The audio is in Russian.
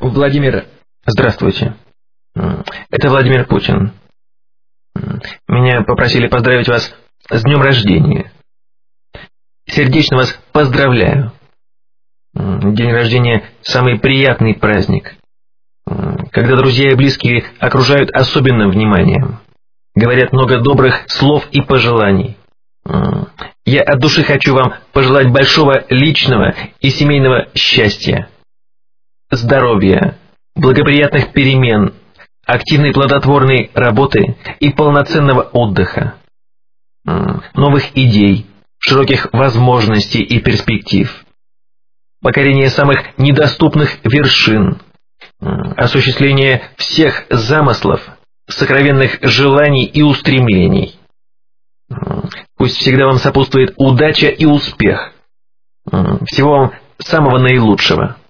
Владимир, здравствуйте. Это Владимир Путин. Меня попросили поздравить вас с днем рождения. Сердечно вас поздравляю. День рождения – самый приятный праздник, когда друзья и близкие окружают особенным вниманием, говорят много добрых слов и пожеланий. Я от души хочу вам пожелать большого личного и семейного счастья, здоровья, благоприятных перемен, активной плодотворной работы и полноценного отдыха, новых идей, широких возможностей и перспектив, покорения самых недоступных вершин, осуществления всех замыслов, сокровенных желаний и устремлений. Пусть всегда вам сопутствует удача и успех. Всего вам самого наилучшего.